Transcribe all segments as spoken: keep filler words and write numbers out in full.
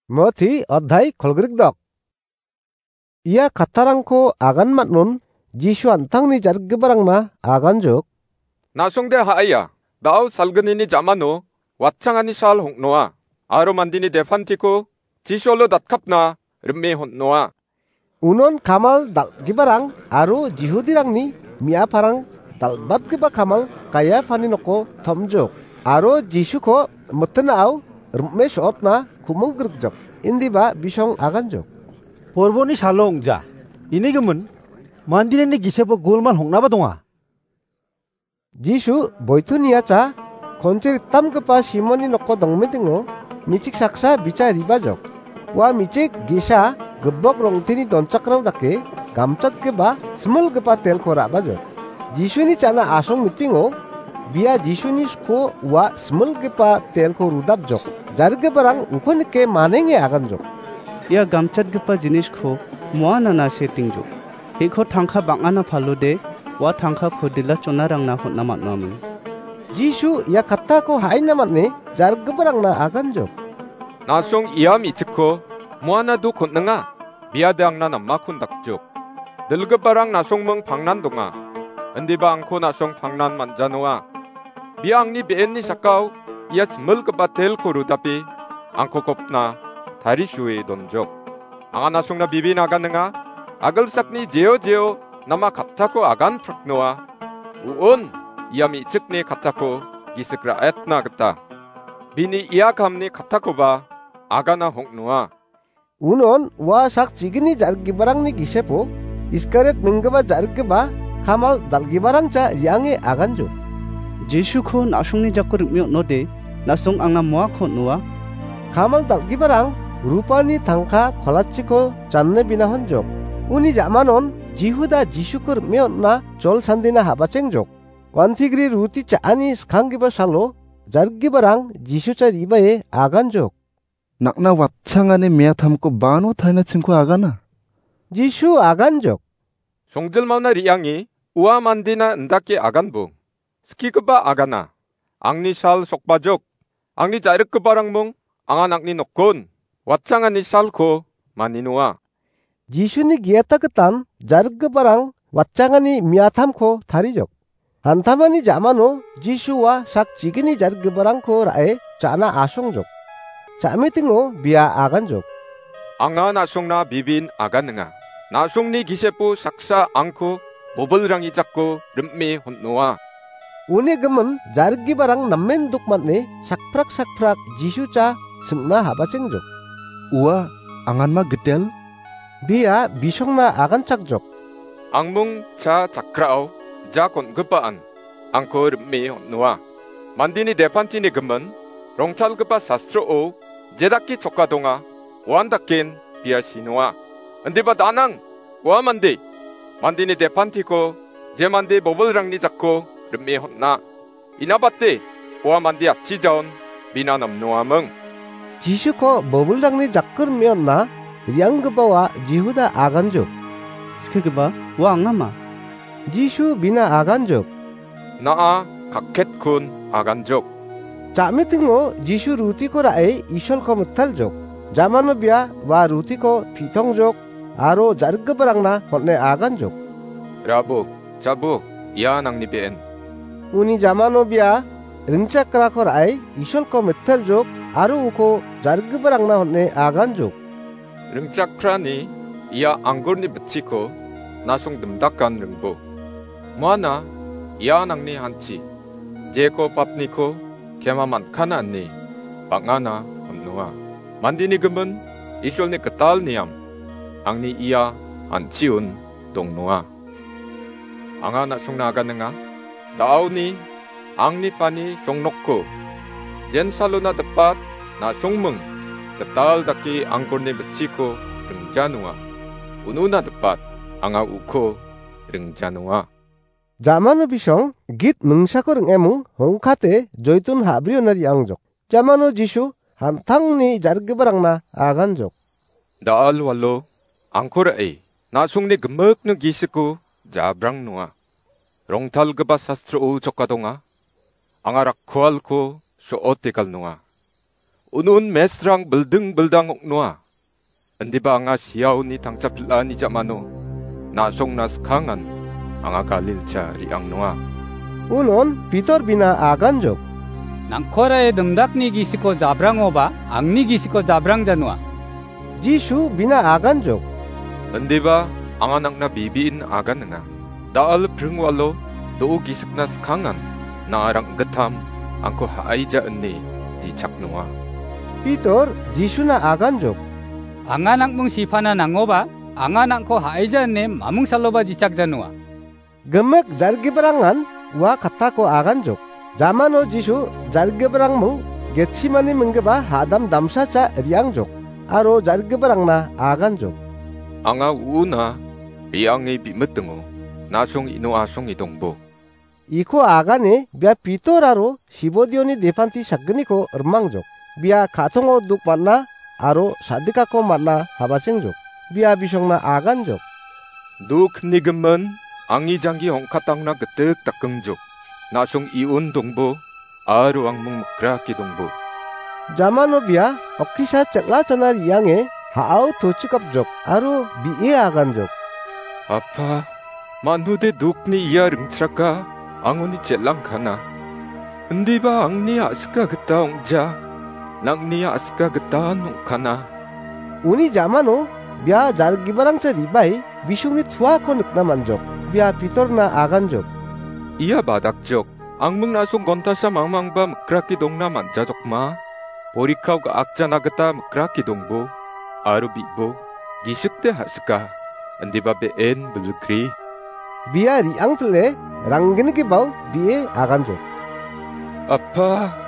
Mati adhai kolgrigdak. Ia katarangko agan matnun Jisu antangni jargebarangna aganjuk. 나송대 하야 나우 살근이니 자마노 왓창하니 살 홍노아 아로만디니 데판티코 지쇼로 닷캅나 름메 혼노아. Unon kamal dal gibarang aru jihudirangni mia parang dal bat giba kamal kaya faninoko tomjuk. Aro Jisu ko mutenau rumme shotna kumung gergjok. Indi ba bisong aganjuk. Porboni salong ja. Ini gemen mandineni gisepo golmal hongna ba donga. Jisu boitunia cha kontir tam kepa simoni noko dongmetingo micik saksa bica ribajok. Wa micik gisa gebok rongtini doncakraw dake gamcat keba smel kepa tel kora bajok. Jisu ni cana asong mitingo biya Jisu ni sko wa smel kepa tel ko rudap jok. Jarge barang ukonike manenge agan jok. Ia gamcat kepa jinis ko muana na setting jok. Iko tangka bangana falode wa tangka kodila chonarang na hotna matnami. Jisu ya kata ko haina matne jarge barang na agan jok. 나송 이암 이츠코 무하나도 곤능아 미아대앙나 남마쿤 닥죽 늙어바랑 나송멍 방난동아 은디바 앙코 나송 방난 만자노아 미앙니 베엔니 사카우 이아스 멀거바 델코 루다비 앙코 곱나 다리슈에 돈족 앙아 나송나 비비 나가능아 아글삭니 제오 제오 나마 갑타코 아간 프럭노아 우온 이암 이츠크니 갑타코 기스크라 에트나 그따 비니 이아감니 갑타코바 아가나 홍노아. Unon wa sak cigini jargi barang ni gisepo iskaret menggeba jargi ba kamal dalgi barang ca yange aganjo. Jisu ko nasungni jakor myo node nasung anga moa ko noa. Kamal dalgi barang rupani tangka kolachi ko janne bina honjok. Uni jamanon jihuda Jisu ko myo na jol sandina haba cengjok. Wantigri ruti ca ani skanggi ba salo jargi barang Jisu ca ribae aganjok. 낙나 왓창안에 미야탐고 바노 타이나 친구 아가나. 지수 아간족. 송절마나 리양이 우아만디나 은다키 아간부. 스키그바 아가나. 앙니샬 속바족. 앙니 자르크바랑몽 앙안 앙니 녹곤. 왓창안이 샬코 마니노아. 지수니 기에타크탄 자르크바랑 왓창안이 미야탐코 다리족. 한타마니 자마노 지수와 삭 지기니 자르크바랑코 라에 짜나 아송족. 자미팅오 비아 아간족. 앙아 나송나 비빈 아가능아. 나송니 기세부 삭사 앙코 모벌랑이 잡고 름미 혼노아. 우니 금은 자르기바랑 남멘 독만네 삭프락 삭프락 지슈자 승나 하바쟁족. 우와 앙안마 그텔? 비아 비송나 아간짝족. 앙뭉 자 자크라오 자콘 급바안 앙코 름미 혼노아. 만디니 데판티니 금은 롱찰 급바 사스트로오 제다키 촉가동아 완다킨 비아시노아 안디바 다낭 와만디 만디니 데판티코 제만디 모벌랑니 잡고 름미 혼나 이나바띠 와만디 앞치자온 미나남노아멍. 지슈코 모벌랑니 잡걸미었나 리앙그바와 지후다 아간족. 스케그바 와 앙나마 지슈 비나 아간족. 나아 각켓쿤 아간족. 자미팅오 지슈 루티코라에 이셜코 못탈족. 자마노 비아 와 루티코 피통족. 아로 자르그바랑나 혼내 아간족. 라부 자부 이아낭니 비엔. 우니 자마노 비아 른차크라코라에 이셜코 못탈족. 아로 우코 자르그바랑나 혼내 아간족. 릉짝크라니 이아 앙골니 붙이코 나송 듬닥간 릉부. 뭐하나 이아낭니 한치. 제코 밥니코 개마만 카나니 방아나 혼노아 만디니 금은 이쇼니 그탈니암 앙니 이야 안치운 동노아 앙아나 송나가능아 나오니 앙니 파니 송놓고 젠살로나 득밭 나 송มึง 그탈다키 앙골니 붙이고 릉자누아 우누나 득밭 앙아 우코 릉자누아. 자마노 비숑 git mengsakoreng emung hongkate joitun habrionari angjok. Jamano Jisu hantangni jargebarangna aganjok. 나알 wallo 앙코라에 나송니 금먹는 기스고 자브랑노아 롱탈 그바 사스트로 오 적가동아 앙아락 코알코 쇼오테갈노아 unun mesrang beldeng beldang oknoa. Endi ba anga siaw ni tangca pilani jamano. Nasong nas kangan anga kalil ca riang noa. Unon Peter bina aganjok. Nangkorae demdak ni gisiko jabrang oba angni gisiko jabrang janua. Jisu bina aganjok. Endi ba anga nangna bibiin agan nga. Daal prengwalo do gisik nas kangan na arang getam angko haija enni dicak noa. Peter Jisuna aganjok. Anganak mung sifana nangoba, anganak ko haija ne mamung saloba jicak janua. Gemek jargi berangan, wa kata ko aganjok. Zamano Jisu jargi berang mung, getsimani menggeba hadam damsa ca riangjok. Aro jargi berangna aganjok. Anga una riangi bimetengo, nasong ino asong idongbo. Iko agane biya Peter aro sibodioni depanti sagni ko ermangjok. Biya katongo duk manna aro sadika ko manna habasengjok. Biya bisongna aganjok. Duk nigemen angi jangi ongkatangna getek takkengjok. Nasong iun dongbo aro angmung mekraki dongbo. Zamano biya okisa cekla cana riange haau tochikapjok aro biye aganjok. Apa manude dukni iya ringtraka angoni celang kana. Endi ba angni aska geta ongja. Nangni aska geta nongkana. Uni zamano biya jargi barang ca ribai bisungni tua ko nukna manjok. Biya Peter na aganjok. Iya badakjok. Angmung nasong gontasa mangmangba mekraki dongna manjajok ma. Borikau ga akja nageta mekraki dongbo. Aro bibo. Gisukte haska. Endi ba been belukri. Biya riang pele ranggini ki bau biye aganjok. Apa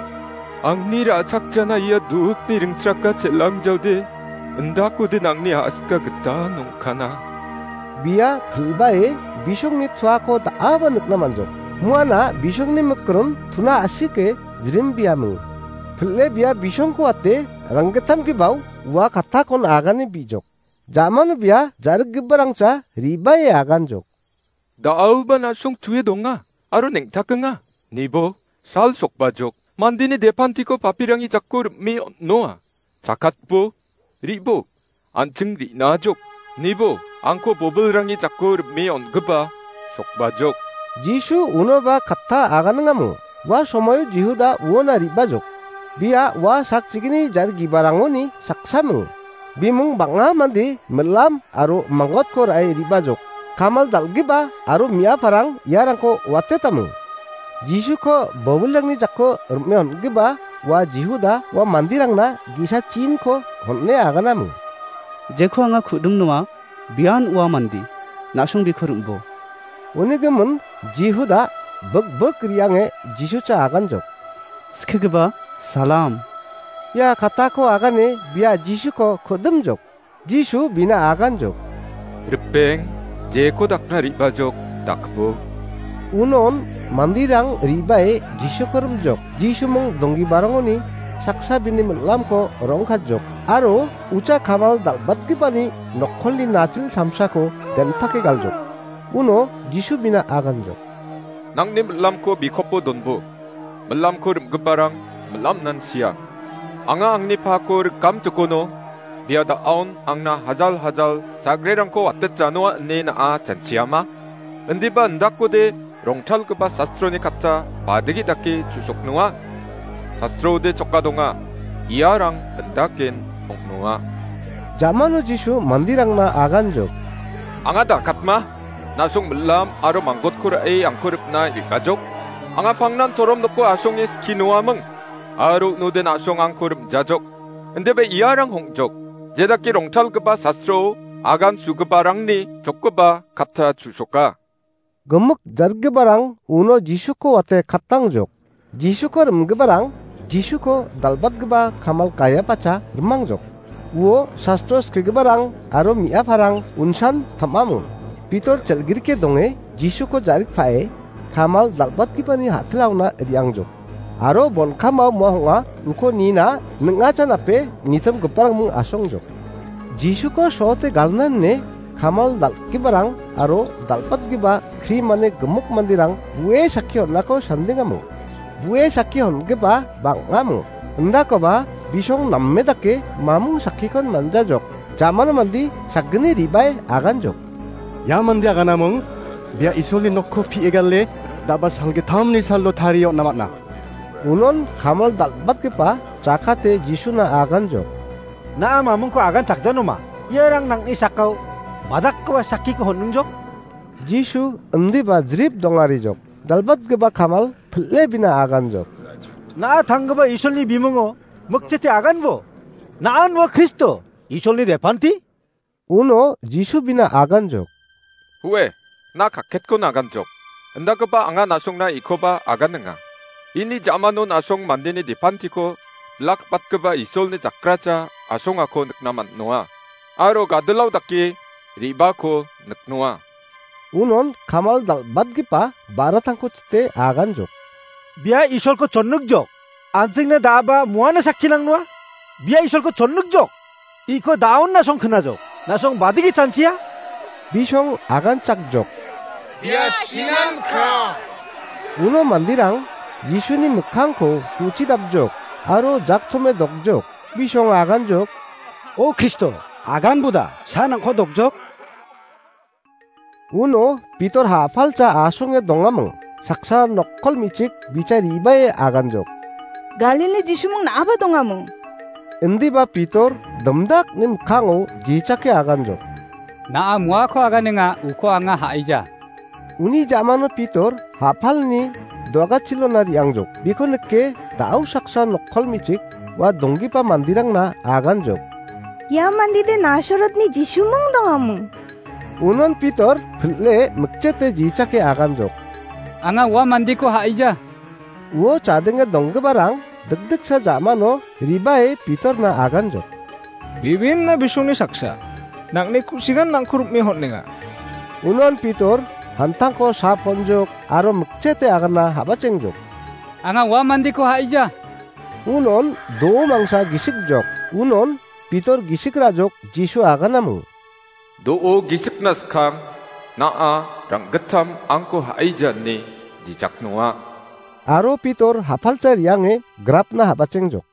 angni racakjana iya dukni ringtraka celangjaude endakude nangni aska geta nongkana. Biya pelbae bisongni tuako daaba nukna manjok. Muana bisongni mekron tuna asike jirim biyamu. Pele biya bisongko ate ranggetam ki bau wa kata kon agani bijok. Zaman biya jarak gibarangca ribae aganjok. Daau ba nasong tuye donga aro nengtakenga. Nibo sal sokbajok. Mandini depanti ko papirangi jakkur mi noa. Jakatbo, ribo, anting ri najok. Nibo, angko bobolrangi jakkur mi ongeba, sokbajok. Jisu unoba kata aganangamu. Wa somoyo jihuda uona ribajok. Biya wa sakcigini jar gibarangoni saksamu. Bimung banga mandi melam aro manggot ko rai ribajok. Kamal dalgiba aro mia parang yarangko watetamu. Jisu ko bobulang ni jakko ermeon giba wa jihuda wa mandirang na gisa chin ko honne aganamu. Jeko anga khudum noa bian wa mandi nasung bikhurumbo. Unigemun jihuda bek bek riange Jisu ca aganjok. Skegeba salam. Ya kata ko agane biya Jisu ko khudumjok. Jisu bina aganjok. Repeng jeko dakna ribajok dakbo. Unon mandirang ribae Jisu korumjok. Jisu mung donggi barangoni saksa bini melam ko rongkajok. Aro uca kamal dalbat kipani nokholli nacil samsa ko dan pake galjok. Uno Jisu bina aganjok. Nangni melam ko bikopo donbo. Melam ko rimgebarang melam nan siya. Anga angni pako kam tukono. Biada aon angna hajal hajal sagrerang ko watet janoa ne na a janchiyama. Endi ba ndakko de 롱탈 그바 사스트로니 카타 바드기 닦기 주속누아 사스트로데 족가동아 이아랑 은다겐 옥누아 자마노 지수 만디랑나 아간족 앙아다 갓마 나송 물람 아로 망곳코르 에이 앙코르프나 일가족 앙아 방난 토롬 놓고 아송이 스키누아멍 아로 노데 나송 앙코르 자족 은데베 이아랑 홍족 제다끼 롱탈 그바 사스트로 아간 수그바랑니 족그바 카타 주속가 gemuk jarge barang uno Jisu ko wate katang jok. Jisu ko remge barang Jisu ko dalbat geba kamal kaya paca remang jok. Uo sastro skrige barang aro mia farang unsan tamamu. Peter celgir ke donge Jisu ko jarik fae kamal dalbat gibani hatlauna riang jok. Aro bon kamau mohonga uko nina nengaca nape nitam geparang mung asong jok. Jisu ko sote galnan ne kamal dal kibarang aro dalpat giba kri mane gemuk mandirang buwe sakyon nako sandingamu buwe sakyon giba bangamu Endakoba bisong nammedake mamung sakikon manjajok. Jamano mandi sakgeni ribai aganjok. Ya mandi aganamung biya isolni nokko pi egalle daba salge tamni sallo tariyo namatna. Unon kamal dalbat kepa cakate Jisuna aganjok. Na mamung ko agan cakjanuma. Yerang nang ni sakau madak ko sakki ko honungjok. Jisu endiba drip dongarijok. Dalbat keba kamal ple bina aganjok. Na 당거바 이솔니 비몽어 먹제테 아간보 나안와 크리스토 이솔니 데판티 Uno Jisu bina aganjok. Huwe, na kaket ko naganjok. Enda ko ba anga nasong na iko ba agan nga. Ini jamano nasong mandini di panti ko, lakpat ko ba isol ni jakracha asong ako naknaman noa. Aro gadalaw daki, riba ko naknoa. Unon kamal dalbat kepa baratangko cete aganjok. 비야 이솔코 전능적 안생네 다바 무하나 삭키낭노아 비야 이솔코 전능적 이거 나온 나성 크나적 나성 마디기 찬치야 Bisong agan짝jok. 비야 신앙카. Uno mandirang Jisuni mukhangko hucidabjok. Aro jakthome dokjok. Bisong aganjok. 오 크리스토 아간보다 사낭코 독적 Uno Pitor hafalca asonge dongameng. Saksa nokkol micik bica ribae aganjok. 갈릴리 지수몽 나바 동아몽. Endiba Pitor demdak nim kango jicake aganjok. Na mua ko aganenga uko anga haija. Uni jamano Pitor hafalni doga chilona riangjok. Bikoneke tau saksa nokkol micik wa donggipa mandirang na aganjok. 야 만디데 나셔럿니 지수몽 동아몽. Unon Pitor ple mekcete jicake aganjok. Anga wa mandi ko haija. Uo cadenge donggebarang degdegsa jamano ribae Pitor na aganjok. Bibin na bisuni saksa. Nang ni kusigan nang kurup mi hotnenga. Unon Pitor hantangko saponjok aro mekcete agana habacengjok. Anga wa mandi ko haija. Unon do mangsa gisikjok. Unon Pitor gisikrajok Jisu aganamung. Doo gisik naskang, naa ranggetam angko haija ni di jaknoa. Aro Pitor hafalca riange grapna habacengjok.